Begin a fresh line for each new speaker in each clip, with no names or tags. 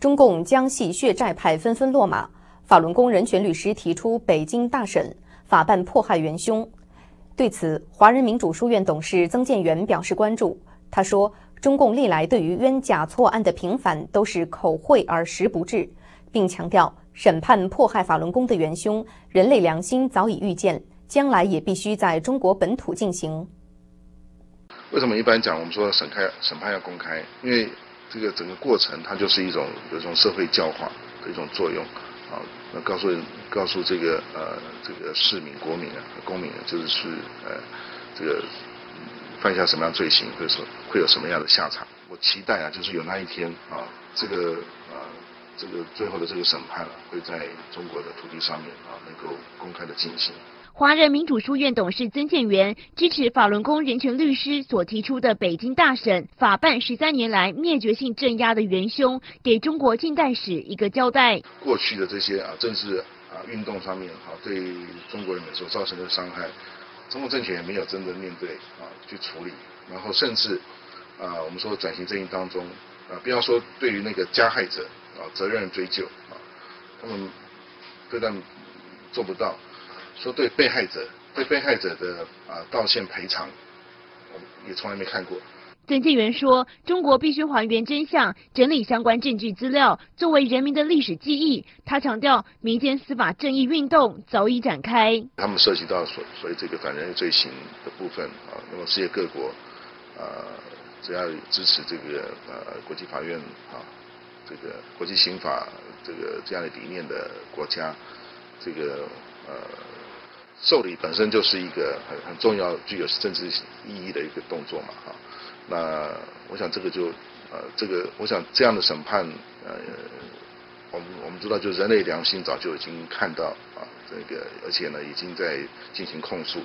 中共江系血债派纷纷落马，法轮功人权律师提出北京大审，法办迫害元凶。对此，华人民主书院董事曾建元表示关注。他说，中共历来对于冤假错案的平反都是口惠而实不至，并强调审判迫害法轮功的元凶，人类良心早已预见，将来也必须在中国本土进行。
为什么一般讲我们说审判要公开？因为这个整个过程它就是有一种社会教化的一种作用啊，那告诉这个市民、国民啊、公民啊，就是这个犯下什么样罪行，会有什么样的下场。我期待啊，就是有那一天啊，这个最后的这个审判会在中国的土地上面啊，能够公开的进行。
华人民主书院董事曾建元支持法轮功人权律师所提出的北京大审，法办13年来灭绝性镇压的元凶，给中国近代史一个交代。
过去的这些政治运动上面对中国人所造成的伤害，中共政权也没有真的面对去处理，然后甚至我们说转型正义当中不要说对于那个加害者责任追究他们非但做不到。说对被害者的道歉赔偿，我也从来没看过。
曾建元说，中国必须还原真相，整理相关证据资料，作为人民的历史记忆。他强调，民间司法正义运动早已展开。
他们涉及到所谓这个反人类罪行的部分那么世界各国只要支持这个国际法院这个国际刑法这样的理念的国家，这个受理本身就是一个很重要、具有政治意义的一个动作嘛那我想我想这样的审判我们知道，就人类良心早就已经看到而且呢已经在进行控诉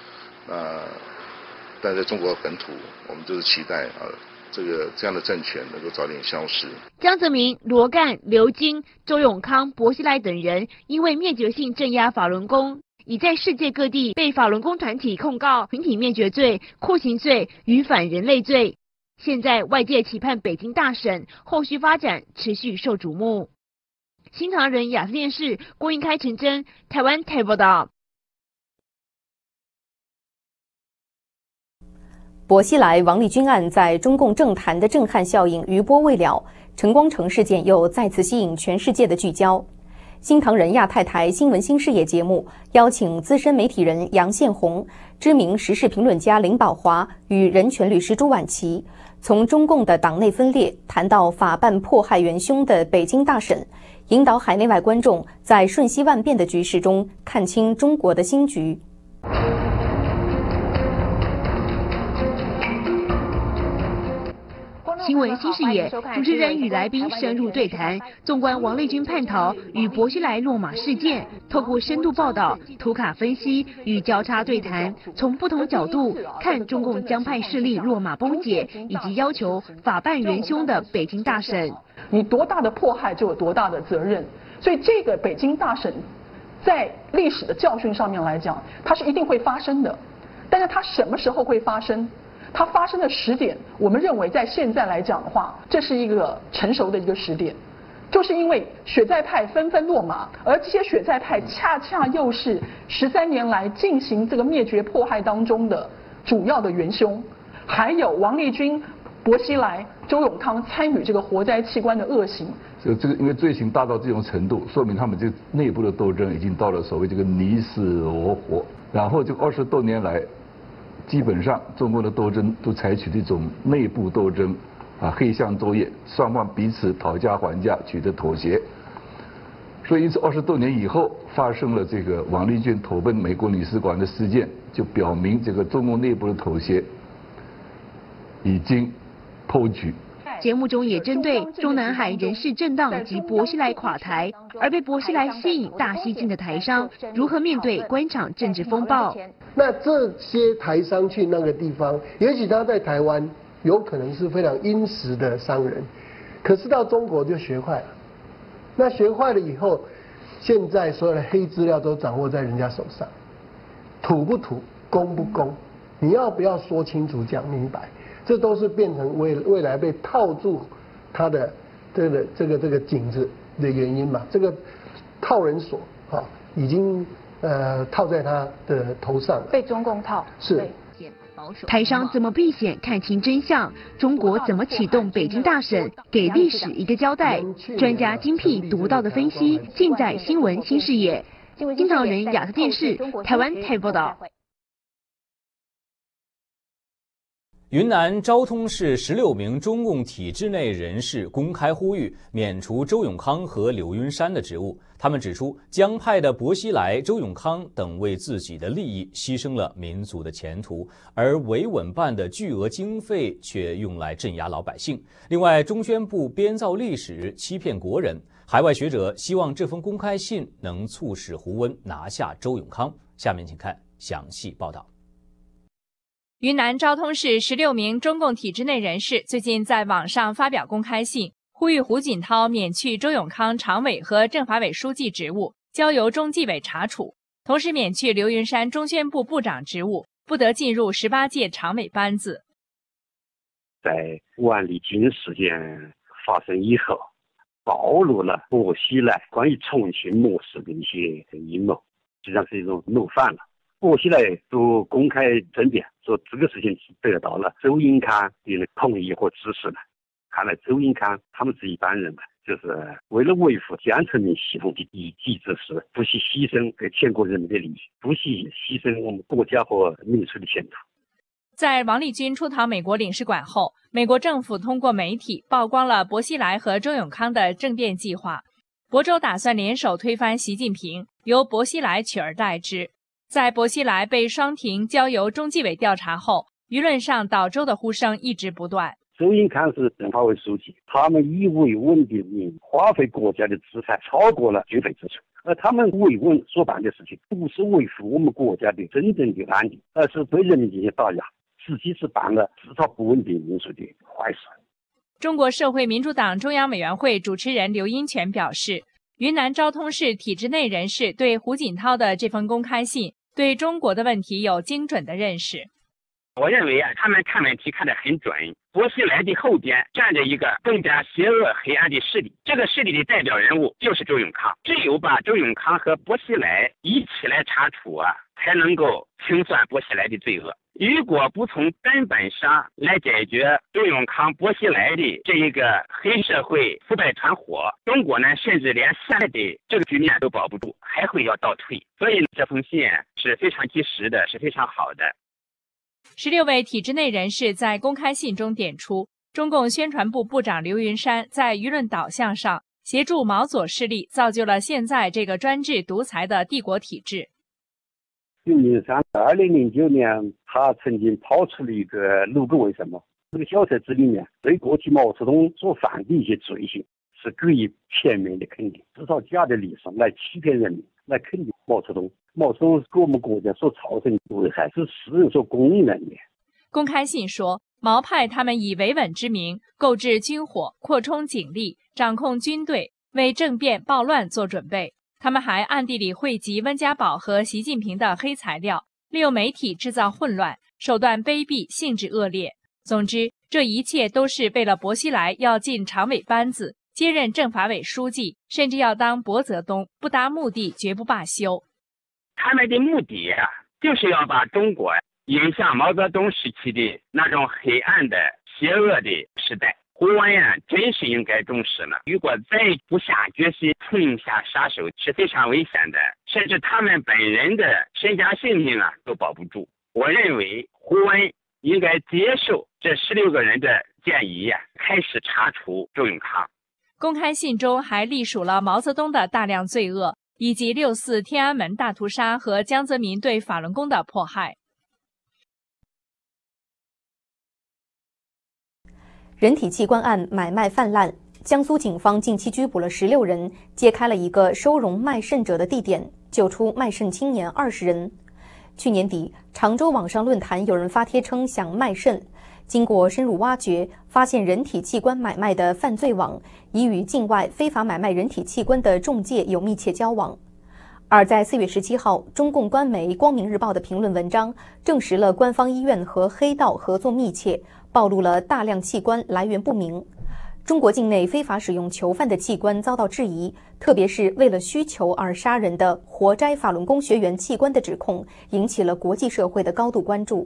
但在中国本土，我们就是期待这样的政权能够早点消失。
江泽民、罗干、刘金、周永康、薄熙来等人因为灭绝性镇压法轮功，已在世界各地被法轮功团体控告群体灭绝罪、酷刑罪与反人类罪。现在外界期盼北京大审后续发展持续受瞩目。新唐人亚视电视郭英开、陈真，台湾台报道。
薄熙来、王立军案在中共政坛的震撼效应余波未了，陈光诚事件又再次吸引全世界的聚焦。新唐人亚太台新闻新视野节目邀请资深媒体人杨宪宏、知名时事评论家林保华与人权律师朱婉琪，从中共的党内分裂谈到法办迫害元凶的北京大审，引导海内外观众在瞬息万变的局势中看清中国的新局。
新闻新视野，主持人与来宾深入对谈，纵观王立军叛逃与薄熙来落马事件，透过深度报道、图卡分析与交叉对谈，从不同角度看中共江派势力落马崩解，以及要求法办元凶的北京大审。
你多大的迫害就有多大的责任，所以这个北京大审在历史的教训上面来讲，它是一定会发生的，但是它什么时候会发生？它发生的时点，我们认为在现在来讲的话，这是一个成熟的一个时点，就是因为血债派纷纷落马，而这些血债派恰恰又是13年来进行这个灭绝迫害当中的主要的元凶，还有王立军、薄熙来、周永康参与这个活摘器官的恶行。
这个因为罪行大到这种程度，说明他们这内部的斗争已经到了所谓这个你死我活，然后这20多年来。基本上，中国的斗争都采取这种内部斗争，黑箱作业，双方彼此讨价还价，取得妥协。所以，因此20多年以后发生了这个王立军投奔美国领事馆的事件，就表明这个中共内部的妥协已经破局。
节目中也针对中南海人事震荡及薄熙来垮台，而被薄熙来吸引大西进的台商如何面对官场政治风暴？
那这些台商去那个地方，也许他在台湾有可能是非常殷实的商人，可是到中国就学坏了。那学坏了以后，现在所有的黑资料都掌握在人家手上，土不土，公不公，你要不要说清楚讲明白？这都是变成未来被套住他的这个颈子的原因嘛，这个套人锁啊已经套在他的头上了，
被中共套
是。
台商怎么避险？看清真相。中国怎么启动北京大审？给历史一个交代。专家精辟独到的分析，尽在新闻新视野。新唐人亚特电视台湾台报道。
云南昭通市16名中共体制内人士公开呼吁免除周永康和刘云山的职务。他们指出，江派的薄熙来、周永康等为自己的利益牺牲了民族的前途，而维稳办的巨额经费却用来镇压老百姓。另外，中宣部编造历史，欺骗国人。海外学者希望这封公开信能促使胡温拿下周永康。下面请看详细报道。
云南昭通市16名中共体制内人士最近在网上发表公开信，呼吁胡锦涛免去周永康常委和政法委书记职务，交由中纪委查处，同时免去刘云山中宣部部长职务，不得进入18届常委班子。
在万里军事件发生以后，暴露了薄熙来关于重庆模式的一些阴谋，实际上是一种谋反了。薄熙来都公开争辩说这个事情是得到了周永康的同意和支持的。看来周永康他们是一般人吧，就是为了维护江泽民系统的一己之私，不惜牺牲给全国人民的利益，不惜牺牲我们国家和民族的前途。
在王立军出逃美国领事馆后，美国政府通过媒体曝光了薄熙来和周永康的政变计划。亳州打算联手推翻习近平，由薄熙来取而代之。在薄熙来被双庭交由中纪委调查后，舆论上倒周的呼声一直不断。
周永康是政法委书记，他们以维稳的名花费国家的资产超过了军费支出，而他们维稳所办的事情不是维护我们国家的真正的安定，而是对人民进行打压，实际是办了制造不稳定因素的坏事。
中国社会民主党中央委员会主持人刘英权表示，云南昭通市体制内人士对胡锦涛的这封公开信对中国的问题有精准的认识。
我认为他们看问题看得很准。薄熙来的后边站着一个更加邪恶黑暗的势力，这个势力的代表人物就是周永康。只有把周永康和薄熙来一起来查处才能够清算薄熙来的罪恶。如果不从根本上来解决周永康、薄熙来的这一个黑社会腐败团伙，中国呢甚至连现在的这个局面都保不住，还会要倒退。所以这封信是非常及时的，是非常好的。
16位体制内人士在公开信中点出，中共宣传部部长刘云山在舆论导向上协助毛左势力，造就了现在这个专制独裁的帝国体制。
刘云山2009年他曾经抛出了一个6个为什么，这个小册子里面对过去毛泽东所犯的一些罪行是给予全面的肯定，制造假的历史来欺骗人民，来肯定毛泽东。毛泽东给我们国家所造成的危害是世人所公认的。
公开信说，毛派他们以维稳之名购置军火，扩充警力，掌控军队，为政变暴乱做准备。他们还暗地里汇集温家宝和习近平的黑材料，利用媒体制造混乱，手段卑鄙，性质恶劣。总之，这一切都是为了薄熙来要进常委班子，接任政法委书记，甚至要当薄泽东，不达目的绝不罢休。
他们的目的就是要把中国引向毛泽东时期的那种黑暗的邪恶的时代。胡温真是应该重视了，如果再不下决心痛下杀手是非常危险的，甚至他们本人的身家性命都保不住。我认为胡温应该接受这16个人的建议，开始查处周永康。
公开信中还隶属了毛泽东的大量罪恶，以及6·4天安门大屠杀和江泽民对法轮功的迫害。
人体器官案买卖泛滥，江苏警方近期拘捕了16人，揭开了一个收容卖肾者的地点，救出卖肾青年20人。去年底，常州网上论坛有人发帖称想卖肾，经过深入挖掘，发现人体器官买卖的犯罪网已与境外非法买卖人体器官的中介有密切交往。而在4月17号，中共官媒《光明日报》的评论文章证实了官方医院和黑道合作密切，暴露了大量器官来源不明。 中国境内非法使用囚犯的器官遭到质疑，特别是为了需求而杀人的活摘法轮功学员器官的指控，引起了国际社会的高度关注。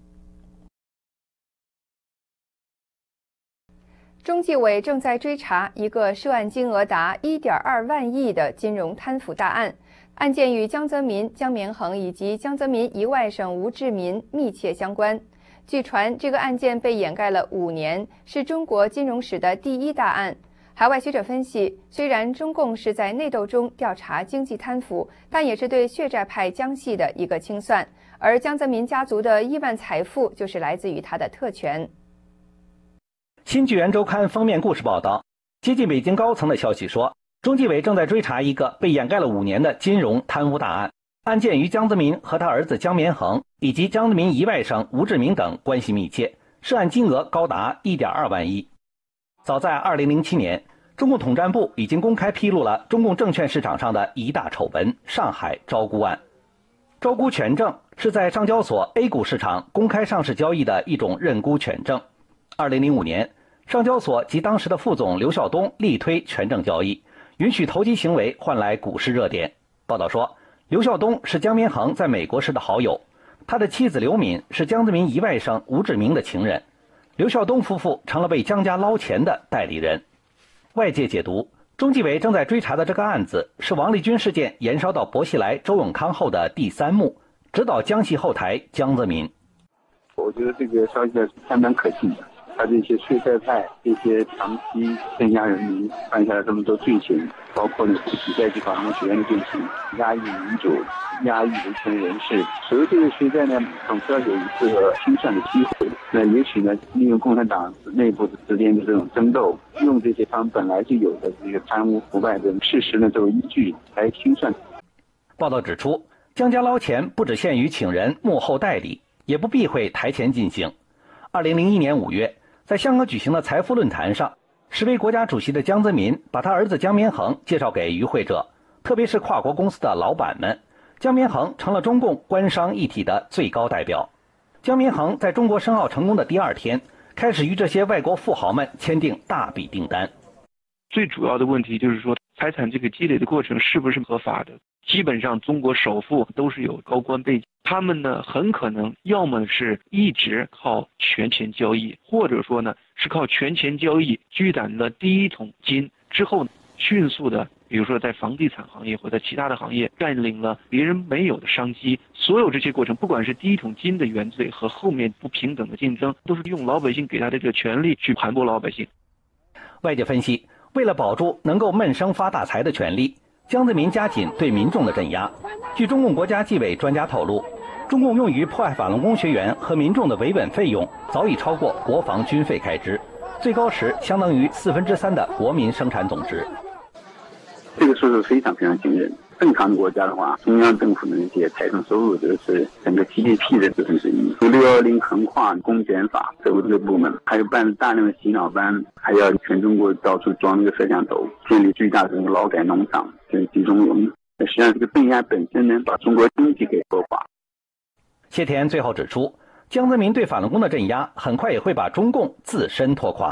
中纪委正在追查一个涉案金额达1.2万亿的金融贪腐大案，案件与江泽民、江绵恒以及江泽民姨外甥吴志民密切相关。据传，这个案件被掩盖了5年，是中国金融史的第1大案。海外学者分析，虽然中共是在内斗中调查经济贪腐，但也是对血债派江系的一个清算，而江泽民家族的亿万财富就是来自于他的特权。
新纪元周刊封面故事报道，接近北京高层的消息说，中纪委正在追查一个被掩盖了5年的金融贪污大案。案件与江泽民和他儿子江绵恒以及江泽民姨外甥吴志明等关系密切，涉案金额高达1.2万亿。早在2007年，中共统战部已经公开披露了中共证券市场上的一大丑闻——上海招股案。招股权证是在上交所 A 股市场公开上市交易的一种认沽权证。2005年，上交所及当时的副总刘孝东力推权证交易，允许投机行为换来股市热点。报道说，刘孝东是江绵恒在美国时的好友，他的妻子刘敏是江泽民姨外甥吴志明的情人，刘孝东夫妇成了为江家捞钱的代理人。外界解读，中纪委正在追查的这个案子是王立军事件延烧到薄熙来、周永康后的第3幕，指导江系后台江泽民。
我觉得这个消息是相当可信的。他这些税债派、这些长期镇压人民、犯下了这么多罪行，包括呢取代法轮功学员的罪行，压抑民主、压抑维权人士，所有这些税债呢，总是要有一个清算的机会。那也许呢，利用共产党内部之间的这种争斗，用这些他们本来就有的这个贪污腐败的事实呢作为依据来清算。
报道指出，江家捞钱不只限于请人幕后代理，也不避讳台前进行。2001年5月。在香港举行的财富论坛上，时为国家主席的江泽民把他儿子江绵恒介绍给与会者，特别是跨国公司的老板们。江绵恒成了中共官商一体的最高代表。江绵恒在中国申奥成功的第2天，开始与这些外国富豪们签订大笔订单。
最主要的问题就是说，财产这个积累的过程是不是合法的？基本上中国首富都是有高官背景，他们呢很可能要么是一直靠权钱交易，或者说呢是靠权钱交易积攒了第一桶金之后，迅速的比如说在房地产行业或者其他的行业占领了别人没有的商机。所有这些过程，不管是第一桶金的原罪和后面不平等的竞争，都是用老百姓给他的这个权利去盘剥老百姓。
外界分析，为了保住能够闷声发大财的权利，江泽民加紧对民众的镇压。据中共国家纪委专家透露，中共用于迫害法轮功学员和民众的维稳费用早已超过国防军费开支，最高时相当于3/4的国民生产总值。
这个数字非常非常惊人。正常的国家的话，中央政府的那些财政收入就是整个 GDP 的1/4。610横跨公检法这5个部门，还有办大量的洗脑班，还要全中国到处装那个摄像头，建立巨大的劳改农场，就是集中营。实际上，这个镇压本身呢，把中国经济给拖垮。
谢田最后指出，江泽民对法轮功的镇压，很快也会把中共自身拖垮。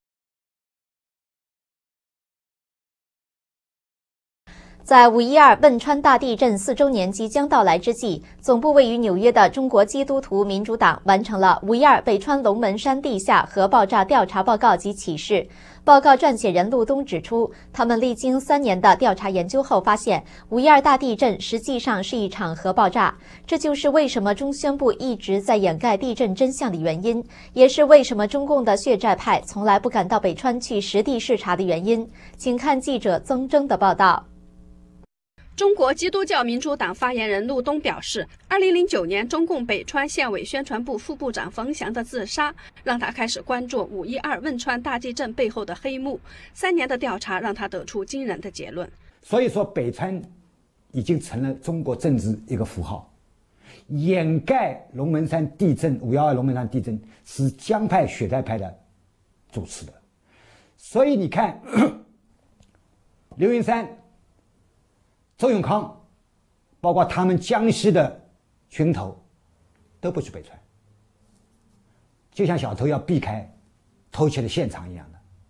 在5.12汶川大地震4周年即将到来之际，总部位于纽约的中国基督徒民主党完成了5.12北川龙门山地下核爆炸调查报告及启示。报告撰写人陆东指出，他们历经3年的调查研究后发现，5.12大地震实际上是一场核爆炸。这就是为什么中宣部一直在掩盖地震真相的原因，也是为什么中共的血债派从来不敢到北川去实地视察的原因。请看记者曾征的报道。
中国基督教民主党发言人陆东表示，2009年中共北川县委宣传部副部长冯祥的自杀，让他开始关注5.12汶川大地震背后的黑幕。3年的调查让他得出惊人的结论。
所以说，北川已经成了中国政治一个符号，掩盖龙门山地震5.12龙门山地震是江派血债派的主持的。所以你看，刘云山、周永康，包括他们江西的群头，都不去北川，就像小偷要避开偷窃的现场一样的。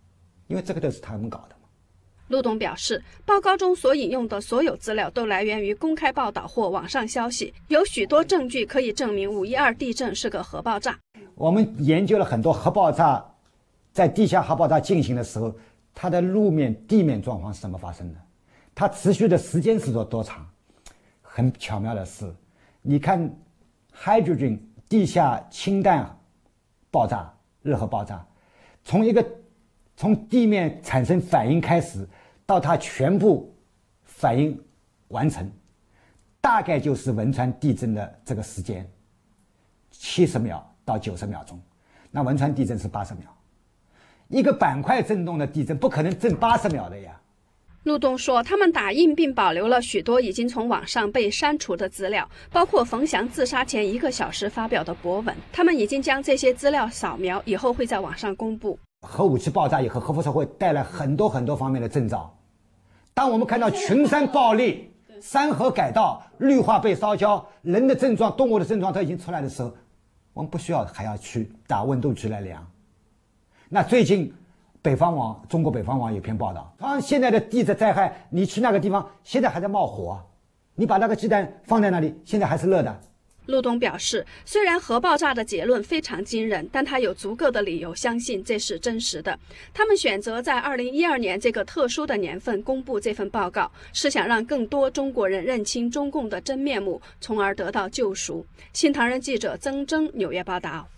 因为这个都是他们搞的。
陆东表示，报告中所引用的所有资料都来源于公开报道或网上消息，有许多证据可以证明5.12地震是个核爆炸。
我们研究了很多核爆炸，在地下核爆炸进行的时候，它的路面、地面状况是怎么发生的？它持续的时间是多长？很巧妙的是，你看 hydrogen 地下氢弹爆炸、热核爆炸，从地面产生反应开始，到它全部反应完成，大概就是汶川地震的这个时间，70秒到90秒钟。那汶川地震是80秒，一个板块震动的地震不可能震80秒的呀。
陆东说，他们打印并保留了许多已经从网上被删除的资料，包括冯翔自杀前1个小时发表的博文。他们已经将这些资料扫描，以后会在网上公布。
核武器爆炸以后，核辐射会带来很多方面的征兆。当我们看到群山爆裂、山河改道、绿化被烧焦，人的症状、动物的症状都已经出来的时候，我们不需要还要去打温度计来量。那最近中国北方网有篇报道，现在的地质灾害，你去那个地方现在还在冒火，你把那个鸡蛋放在那里，现在还是热的。
陆东表示，虽然核爆炸的结论非常惊人，但他有足够的理由相信这是真实的。他们选择在2012年这个特殊的年份公布这份报告，是想让更多中国人认清中共的真面目，从而得到救赎。新唐人记者曾铮纽约报道。